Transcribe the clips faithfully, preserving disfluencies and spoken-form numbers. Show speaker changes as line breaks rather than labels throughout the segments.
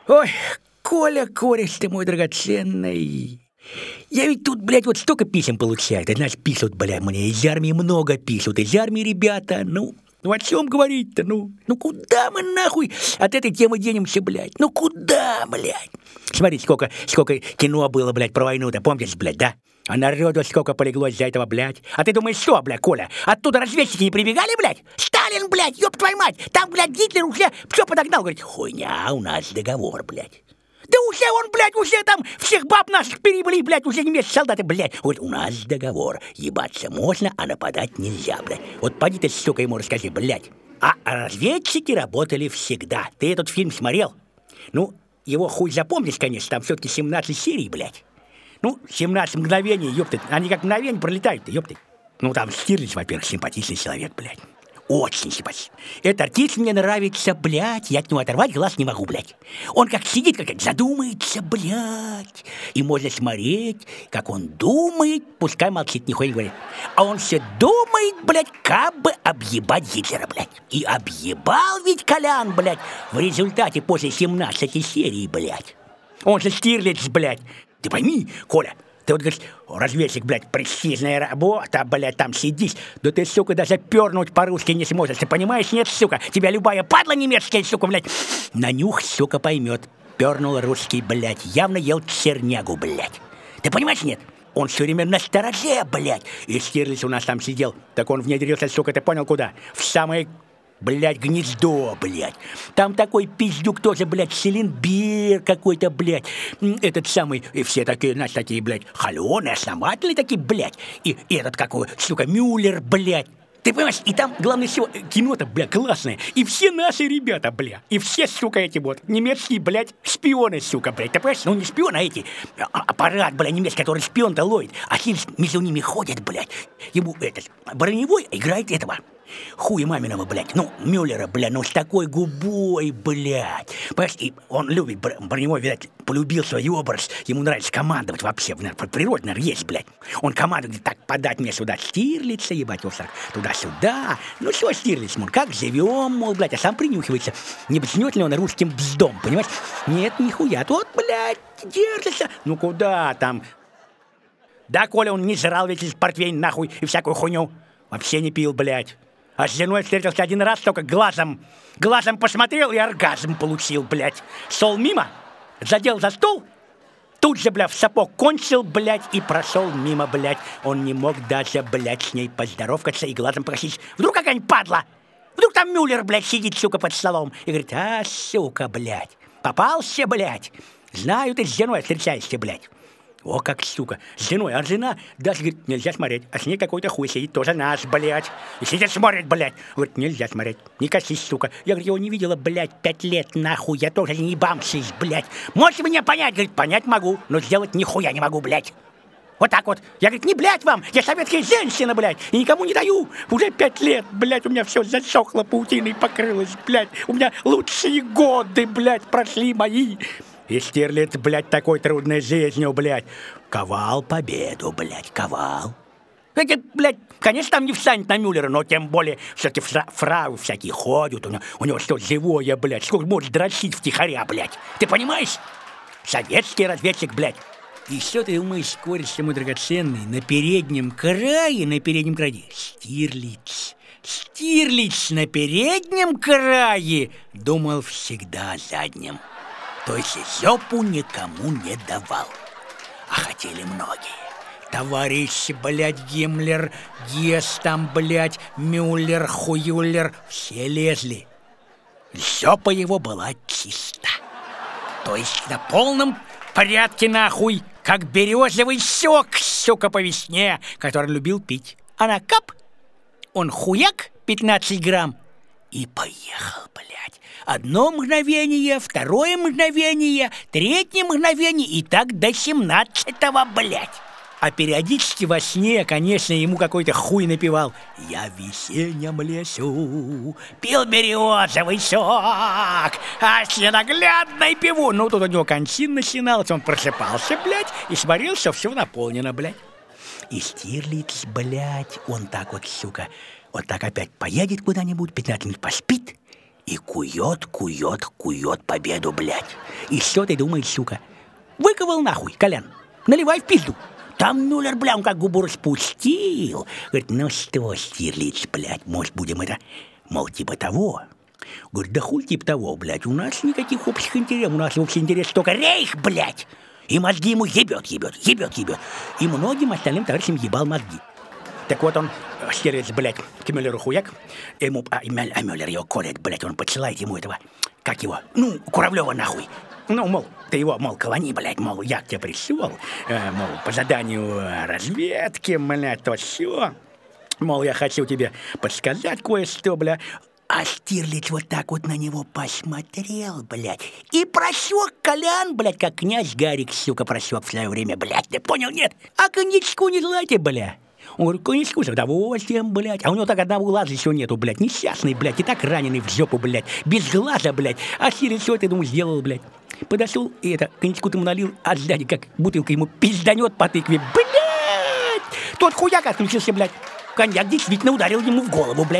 Ой, Коля, кореш ты мой драгоценный. Я ведь тут, блядь, вот столько писем получаю. Ты знаешь, пишут, блядь, мне из армии много пишут. Из армии ребята, ну... Ну о чем говорить-то, ну? Ну куда мы нахуй от этой темы денемся, блядь? Ну куда, блядь? Смотри, сколько, сколько кино было, блядь, про войну-то, помнишь, блядь, да? А народу сколько полегло из-за этого, блядь? А ты думаешь, что, блядь, Коля? Оттуда разведчики не прибегали, блядь? Сталин, блядь, ёб твою мать! Там, блядь, Гитлер уже все подогнал. Говорит, хуйня, у нас договор, блядь. Да уже он, блядь, уже там всех баб наших перебили, блядь, уже немецкие солдаты, блядь. Вот у нас договор. Ебаться можно, а нападать нельзя, блядь. Вот поди ты, сука, ему расскажи, блядь. А разведчики работали всегда. Ты этот фильм смотрел? Ну, его хуй запомнишь, конечно, там все-таки семнадцать серий, блядь. Ну, семнадцать мгновений, ёпты. Они как мгновение пролетают-то, ёпты. Ну, там Штирлиц, во-первых, симпатичный человек, блядь. Очень симпатичный. Этот артист мне нравится, блядь. Я от него оторвать глаз не могу, блядь. Он как сидит, как задумается, блядь. И можно смотреть, как он думает, пускай молчит, нихуя не говорит. А он все думает, блядь, как бы объебать Гитлера, блядь. И объебал ведь Колян, блядь, в результате после семнадцати серий, блядь. Он же Штирлиц, блядь. Ты пойми, Коля, ты вот говоришь, разведчик, блядь, престижная работа, блядь, там сидишь. Да ты, сука, даже пернуть по-русски не сможешь. Ты понимаешь? Нет, сука. Тебя любая падла немецкая, сука, блядь, на нюх, сука, поймет. Пернул русский, блядь, явно ел чернягу, блядь. Ты понимаешь, нет? Он все время на стороже, блядь. И Штирлиц у нас там сидел. Так он внедрился, сука, ты понял, куда? В самое... Блядь, гнездо, блядь. Там такой пиздюк тоже, блядь, Селенбер какой-то, блядь. Этот самый, и все такие, знаешь, такие, блядь, холеные, основательные такие, блядь. И, и этот какой, сука, Мюллер, блядь. Ты понимаешь, и там, главное всего, кино-то, блядь, классное. И все наши ребята, блядь. И все, сука, эти вот, немецкие, блядь, шпионы, сука, блядь. Ты понимаешь, ну не шпионы, а эти, а, аппарат, блядь, немецкий, который шпион-то ловит. А Хильс между ними ходит, блядь. Ему этот, броневой играет этого. Хуя маминого, блядь, ну, Мюллера, блядь, ну, с такой губой, блядь. Понимаешь, и он любит, броневой, видать, полюбил свой образ, ему нравится командовать вообще, по природе, наверное, есть, блядь. Он командует, так, подать мне сюда Штирлица, ебать, вот так, туда-сюда. Ну, что Штирлиц, мол, как живем, мол, блядь, а сам принюхивается. Не бзнет ли он русским бздом, понимаешь? Нет, нихуя, тот, блядь, держится. Ну, куда там? Да, Коля, он не жрал ведь из портвейн, нахуй, и всякую хуйню. Вообще не пил, блядь. А с женой встретился один раз, только глазом. Глазом посмотрел и оргазм получил, блядь. Шел мимо, задел за стул, тут же, блядь, в сапог кончил, блядь, и прошел мимо, блядь. Он не мог даже, блядь, с ней поздоровкаться и глазом просить. Вдруг какая-нибудь падла, вдруг там Мюллер, блядь, сидит, сука, под столом. И говорит, а, сука, блядь, попался, блядь. Знаю, ты с женой встречаешься, блядь. О, как сука, с женой, а жена даже, говорит, нельзя смотреть, а с ней какой-то хуй сидит, тоже наш, блядь. И сидит, смотрит, блядь. Говорит, нельзя смотреть, не косись, сука. Я, говорит, его не видела, блядь, пять лет, нахуй, я тоже не бамсись, блядь. Можете меня понять? Говорит, понять могу, но сделать нихуя не могу, блядь. Вот так вот. Я, говорит, не блядь вам, я советская женщина, блядь, и никому не даю. Уже пять лет, блядь, у меня все засохло, паутиной покрылось, блядь. У меня лучшие годы, блядь, прошли мои. И Штирлиц, блядь, такой трудной жизнью, блядь, ковал победу, блядь, ковал. Эти, блядь, конечно, там не встанет на Мюллера, но тем более все-таки фра фрау всякие ходят, у него, у него что живое, блядь, сколько может дрочить втихаря, блядь. Ты понимаешь? Советский разведчик, блядь. И что ты думаешь, кореш мой драгоценный, на переднем крае, на переднем крае, Штирлиц. Штирлиц на переднем крае думал всегда о заднем. То есть жопу никому не давал. А хотели многие. Товарищ, блядь, Гиммлер, Гесс там, блядь, Мюллер, Хуюллер, все лезли. Жопа его была чиста. То есть на полном порядке, нахуй, как березовый сок, сука, по весне, который любил пить. Она кап, он хуяк, пятнадцать грамм, и поехал, блядь. Одно мгновение, второе мгновение, третье мгновение, и так до семнадцатого, блядь. А периодически во сне, конечно, ему какой-то хуй напевал. Я в весеннем лесу пил березовый сок, а с ненаглядной пиву. Ну, тут у него кончин начиналась, он просыпался, блядь, и смотрел, что все наполнено, блядь. И Штирлиц, блядь, он так вот, сука, вот так опять поедет куда-нибудь, пятнадцать минут поспит, И кует, кует, кует победу, блядь. И что ты думаешь, сука? Выковал нахуй, Колян, наливай в пизду. Там Мюллер, бля, он как губу распустил. Говорит, ну что, Штирлиц, блядь, может, будем это, мол, типа того. Говорит, да хуй типа того, блядь, у нас никаких общих интересов, у нас общий интерес только рейх, блядь. И мозги ему ебет, ебет, ебет, ебет. И многим остальным товарищам ебал мозги. Так вот он, Штирлиц, блядь, к Мюллеру хуяк, ему, а, а Мюллер его колет, блядь, он подсылает ему этого, как его, ну, Куравлева нахуй. Ну, мол, ты его, мол, колони, блядь, мол, я к тебе пришел, э, мол, по заданию разведки, блядь, то все. Мол, я хочу тебе подсказать кое-что, бля. А Штирлиц вот так вот на него посмотрел, блядь, и просек Колян, блядь, как князь Гарик, сука, просек в свое время, блядь, ты понял, нет? А коньячку не желаете, бля? Он говорит, коньячку с удовольствием, блядь. А у него так одного глаза еще нету, блядь, несчастный, блядь, и так раненый в жопу, блядь, без глаза, блядь. А Штирлиц что ты, думаешь, сделал, блядь? Подошел и это, коньячку-то ему налил, а сзади как бутылка ему пизданет по тыкве, блядь! Тот хуяк отключился, блядь. Коньяк действительно ударил ему в голову, блядь.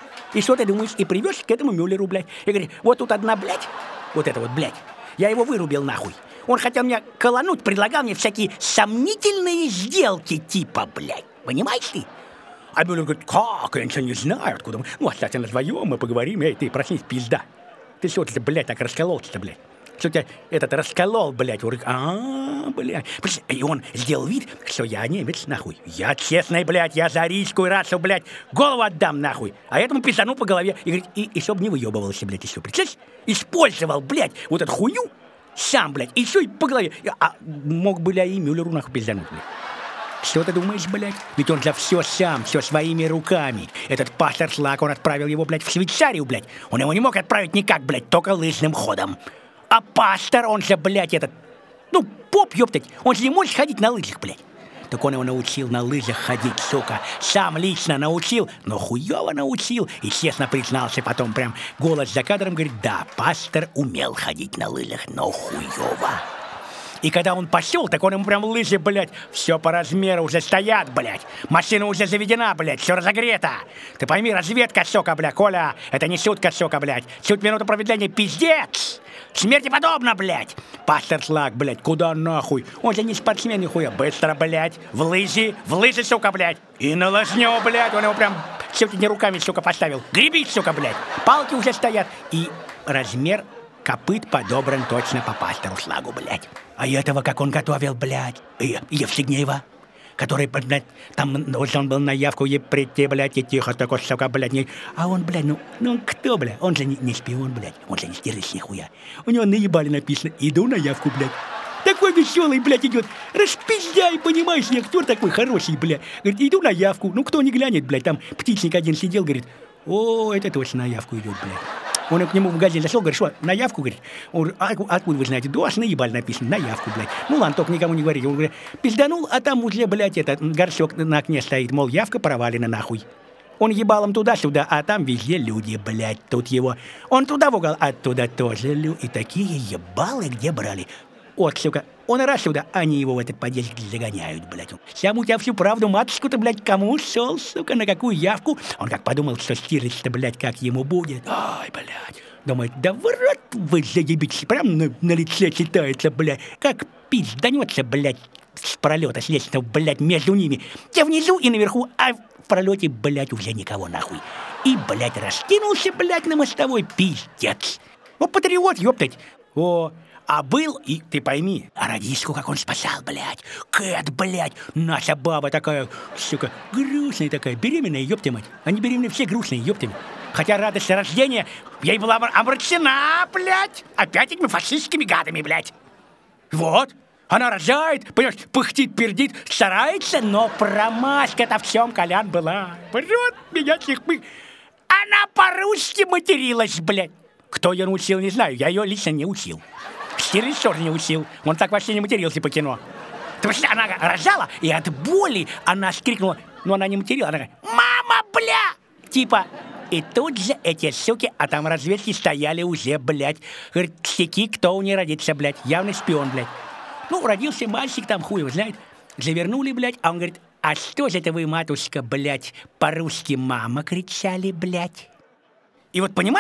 И что ты думаешь, и привез к этому Мюллеру, блядь. И говорит, вот тут одна, блядь, вот это вот, блядь, я его вырубил нахуй. Он хотел меня колонуть, предлагал мне всякие сомнительные сделки типа, блядь. Понимаешь ты? А Мюллер говорит, как, я ничего не знаю, откуда мы. Ну, оставьте нас вдвоем, мы поговорим. Эй, ты, проснись, пизда. Ты что ты, блядь, так раскололся-то, блядь? Что тебя этот расколол, блядь, урык. А, блядь. И он сделал вид, что я немец, нахуй. Я честный, блядь, я за арийскую расу, блядь, голову отдам, нахуй. А этому пиздану по голове. И говорит, и, и чтоб не выебывался, блядь, еще. Представляешь? Использовал, блядь, вот эту хуйню сам, блядь, и еще и по голове. А мог, блядь, и Мюллеру, нахуй, пиздануть, блядь. Что ты думаешь, блядь? Ведь он же все сам, все своими руками. Этот пастор Шлак, он отправил его, блядь, в Швейцарию, блядь. Он его не мог отправить никак, блядь, только лыжным ходом. А пастор, он же, блядь, этот, ну, поп, ёптать, он же не может ходить на лыжах, блядь. Так он его научил на лыжах ходить, сука. Сам лично научил, но хуёво научил. И честно признался потом, прям голос за кадром говорит, да, пастор умел ходить на лыжах, но хуёво. И когда он пошел, так он ему прям лыжи, блядь, все по размеру уже стоят, блядь. Машина уже заведена, блядь, все разогрето. Ты пойми, разведка, сука, блядь, Коля, это не шутка, сука, блядь. Чуть минуту промедления, пиздец. Смерти подобно, блядь. Пастор Шлак, блядь, куда нахуй? Он же не спортсмен, нихуя. Быстро, блядь, в лыжи, в лыжи, сука, блядь. И на лыжню, блядь, он его прям чуть не руками, сука, поставил. Гребить, сука, блядь. Палки уже стоят. И размер копыт подобран точно по пастору Шлагу, блядь. А этого, как он готовил, блядь, и Евстигнеева, который, блядь, там, вот он был на явку, и прийти, блядь, и тихо, такой, сука, блядь, не... А он, блядь, ну, ну он кто, блядь? Он же не, не шпион, блядь, он же не Штирлиц, нихуя. У него наебали написано, иду на явку, блядь. Такой веселый, блядь, идет, распиздяй, понимаешь, не актер такой хороший, блядь. Говорит, иду на явку, ну кто не глянет, блядь, там птичник один сидел, говорит, о, это точно на явку идет, блядь. Он к нему в магазин зашел, говорит, что, на явку, говорит? Он говорит, а откуда вы знаете? Да, аж наебаль написано, на явку, блядь. Ну ладно, только никому не говорите. Он говорит, пизданул, а там уже, блядь, этот горшок на окне стоит, мол, явка провалена нахуй. Он ебалом туда-сюда, а там везде люди, блядь, тут его. Он туда в угол, оттуда тоже люди. И такие ебалы где брали? Вот, сука, он раз сюда, они его в этот подъезд загоняют, блядь. Сам у тебя всю правду, матушку-то, блядь, кому шел, сука, на какую явку? Он как подумал, что Штирлиц-то, блядь, как ему будет. Ай, блядь. Думает, да в рот вы заебитесь, прям на, на лице читается, блядь. Как пизданется, блядь, с пролета, с лестницы, блядь, между ними. Те внизу и наверху, а в пролете, блядь, уже никого нахуй. И, блядь, раскинулся, блядь, на мостовой, пиздец. Ну, патриот, ёптать. О, а был, и ты пойми, а радистку как он спасал, блядь. Кэт, блядь, наша баба такая, сука, грустная такая, беременная, ёпта мать. Они беременные все грустные, ёпта мать. Хотя радость рождения ей была омрачена, блядь, опять этими фашистскими гадами, блядь. Вот, она рожает, понимаешь, пыхтит, пердит, старается, но промашка-то в чем, Колян, была. Врет меня всех мы. Она по-русски материлась, блядь. Кто ее научил, не знаю, я ее лично не учил. Штирлиц тоже не учил, он так вообще не матерился по кино. Потому что она рожала, и от боли она скрикнула, но она не материла, она говорит, мама, бля! Типа, и тут же эти суки, а там разведки стояли уже, блядь. Говорит, ксяки, кто у нее родится, блядь, явный шпион, блядь. Ну, родился мальчик там, хуй его знает. Завернули, блядь, а он говорит, а что же это вы, матушка, блядь, по-русски мама кричали, блядь? И вот понимаешь,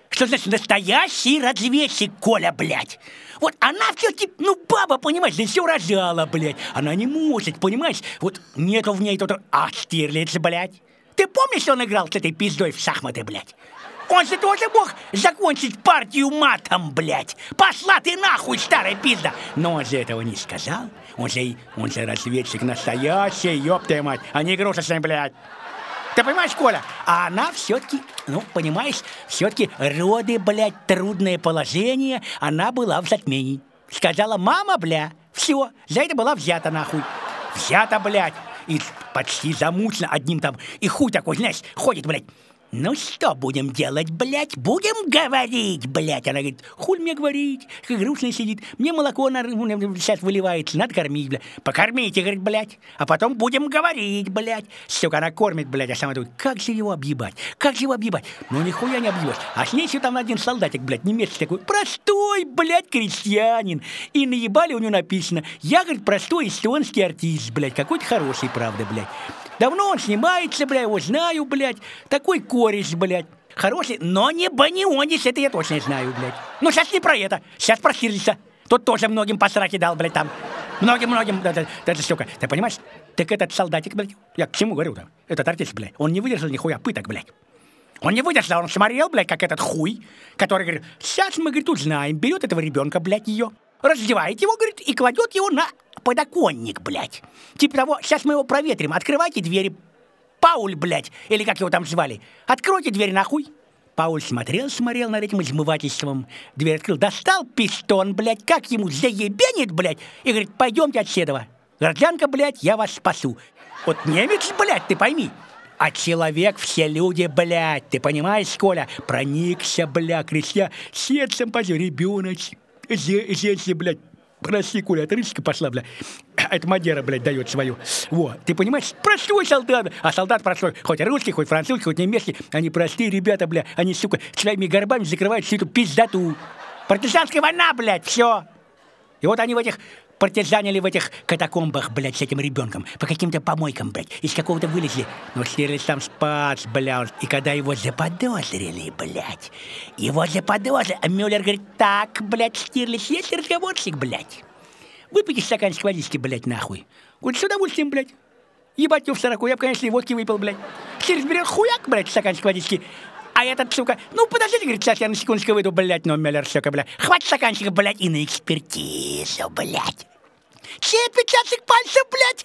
Что значит настоящий разведчик, Коля, блядь? Вот она все-таки, ну, баба, понимаешь, да все рожала, блядь. Она не может, понимаешь? Вот нету в ней тут... А, Штирлиц, блядь. Ты помнишь, что он играл с этой пиздой в шахматы, блядь? Он же тоже мог закончить партию матом, блядь. Пошла ты нахуй, старая пизда. Но он же этого не сказал. Он же, он же разведчик настоящий, ёб твою мать, а не игрушечный, блядь. Ты понимаешь, Коля? А она все-таки, ну, понимаешь, все-таки роды, блядь, трудное положение, она была в затмении. Сказала, мама, бля, все, за это была взята, нахуй. Взята, блядь, и почти замучена одним там, и хуй такой, знаешь, ходит, блядь. Ну что будем делать, блядь? Будем говорить, блядь. Она говорит, хуль мне говорить, как грустно сидит. Мне молоко на, сейчас выливается, надо кормить, блядь. Покормите, говорит, блядь. А потом будем говорить, блядь. Сука, она кормит, блядь, а сама думает, как же его объебать? Как же его объебать? Ну нихуя не объебать. А с ней еще там один солдатик, блядь, немецкий такой, простой, блядь, крестьянин. И наебали у него написано, я, говорит, простой эстонский артист, блядь, какой-то хороший, правда, блядь. Давно он снимается, бля, его знаю, блядь. Такой кореш, блядь. Хороший, но не банионис, это я точно знаю, блядь. Ну, сейчас не про это, сейчас про Штирлица. Тот тоже многим по сраке дал, блядь, там. Многим-многим, это, это, сука. Ты понимаешь? Так этот солдатик, блядь, я к чему говорю там? Этот артист, блядь, он не выдержал нихуя пыток, блядь. Он не выдержал, он смотрел, блядь, как этот хуй, который говорит, сейчас мы, говорит, узнаем, берет этого ребенка, блядь, ее, раздевает его, говорит, и кладет его на подоконник, блядь. Типа того, сейчас мы его проветрим, открывайте двери. Пауль, блядь, или как его там звали, откройте дверь нахуй. Пауль смотрел, смотрел над этим измывательством, дверь открыл, достал пистон, блядь, как ему заебенит, блядь, и говорит, пойдемте от Седова. Гражданка, блядь, я вас спасу. Вот немец, блядь, ты пойми. А человек все люди, блядь, ты понимаешь, Коля? Проникся, бля, крестья, сердцем позор, ребеночек, женщина, блядь. Прости, Коля, от рысика пошла, бля. Это Мадера, блядь, дает свою. Вот, ты понимаешь? Простой солдат. А солдат простой. Хоть русский, хоть французский, хоть немецкий. Они простые ребята, бля. Они, сука, своими горбами закрывают всю эту пиздату. Партизанская война, блядь, все. И вот они в этих... партизанили в этих катакомбах, блядь, с этим ребенком. По каким-то помойкам, блядь. Из какого-то вылезли. Но Штирлиц там спас, бля. И когда его заподозрили, блядь. Его заподозрили. А Мюллер говорит, так, блядь, Штирлиц, есть разговорчик, блядь. Выпейте стаканчик водички, блядь, нахуй. Говорит, с удовольствием, блядь. Ебать его в сороку, я бы, конечно, и водки выпил, блядь. Штирлиц берет хуяк, блядь, стаканчик водички. А этот, сука, ну, подождите, говорит, сейчас я на секундочку выйду, блядь, но Мюллер, сука, блядь. Хватит стаканчика, блядь, и на экспертизу, блядь. Чей отпечаток пальцев, блядь?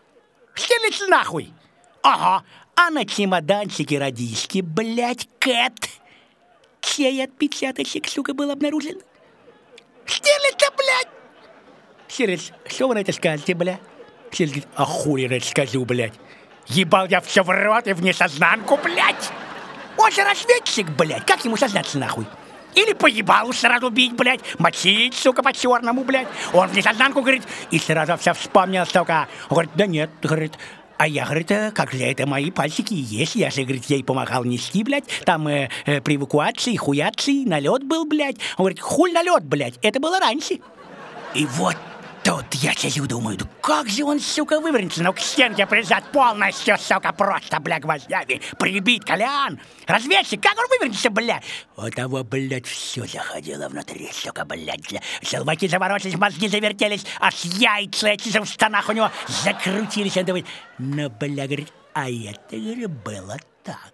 Штирлиц нахуй. Ага. А на чемоданчике радишки, блядь, Кэт. Чей отпечаточек, сука, был обнаружен? Штирлица, блядь. Штирлиц, что вы на это скажете, блядь? Штирлиц, а хуй я скажу, блядь. Ебал я все в рот и в несознанку, блядь. Он же разведчик, блядь. Как ему сознаться, нахуй? Или поебалу сразу бить, блядь, мочить, сука, по-черному, блядь. Он в несознанку, говорит, и сразу все вспомнил, сука. Он говорит, да нет, говорит, а я, говорит, как же это мои пальчики и есть. Я же, говорит, ей помогал нести, блядь, там э, э, при эвакуации, хуяции, налет был, блядь. Он говорит, хуль налет, блядь, это было раньше. И вот тут я сижу, думаю, как же он, сука, вывернется, ну к стенке прижат полностью, сука, просто, бля, гвоздями прибит, Колян. Разведчик, как он вывернется, бля? У того, блядь, все заходило внутри, сука, блядь. Желваки заворочились, мозги завертелись, аж яйца эти в штанах у него закрутились. Он думает, ну, бля, говорит, а это, говорит, было так.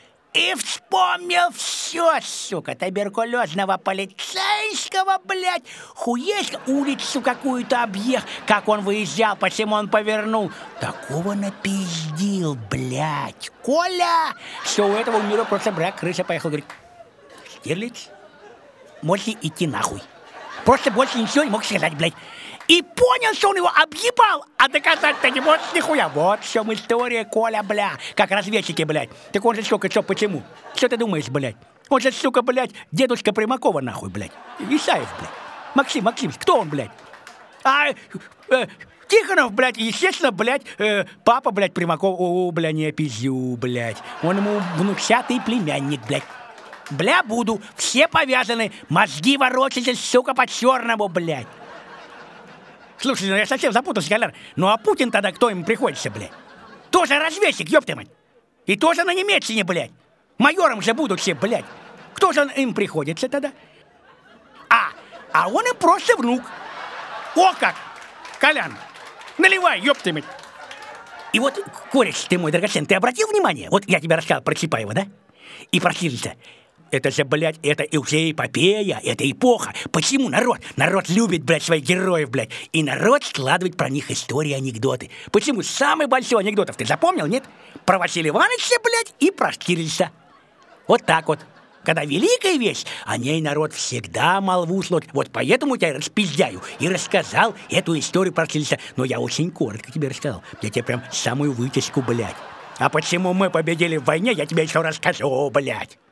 И вспомнил все, сука, туберкулезного полицейского, блядь, хуеська, улицу какую-то объехал, как он выезжал, почему он повернул. Такого напиздил, блядь, Коля, что у этого мира просто, блядь, крыша поехала, говорит, Штирлиц, можете идти нахуй. Просто больше ничего не мог сказать, блядь. И понял, что он его объебал, а доказать-то не может нихуя. Вот в чем история, Коля, бля, как разведчики, блядь. Так он же, сука, что, почему? Что ты думаешь, блядь? Он же, сука, блядь, дедушка Примакова, нахуй, блядь. Исаев, блядь. Максим, Максим, кто он, блядь? А, э, Тихонов, блядь, естественно, блядь, э, папа, блядь, Примаков, о, бля, не пизю, блядь. Он ему внучатый племянник, блядь. Бля, буду, все повязаны, мозги ворочаются, сука, по-черному, блядь. Слушай, ну я совсем запутался, Колян. Ну а Путин тогда кто ему приходится, блядь? Тоже разведчик, ёпта мать. И тоже на Немеччине, блядь. Майором же будут все, блядь. кто же он им приходится тогда? А, а он им просто внук. О как! Колян, наливай, ёпты мать. И вот, кореш ты мой драгоценный, ты обратил внимание? Вот я тебе рассказал про Чапаева, да? И про Штирлица. Это же, блядь, это и уже эпопея, это эпоха. Почему народ? Народ любит, блядь, своих героев, блядь. И народ складывает про них истории, анекдоты. Почему? Самый большой анекдотов ты запомнил, нет? Про Василия Ивановича, блядь, и про Штирлица. Вот так вот. Когда великая вещь, о ней народ всегда молву слот. Вот поэтому я распиздяю и рассказал эту историю про Штирлица. Но я очень коротко тебе рассказал. Я тебе прям самую вытяжку, блядь. А почему мы победили в войне, я тебе еще расскажу, блядь.